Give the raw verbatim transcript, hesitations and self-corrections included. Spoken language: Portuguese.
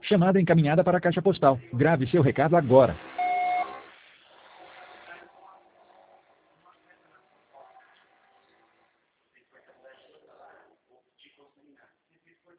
Chamada encaminhada para a caixa postal. Grave seu recado agora.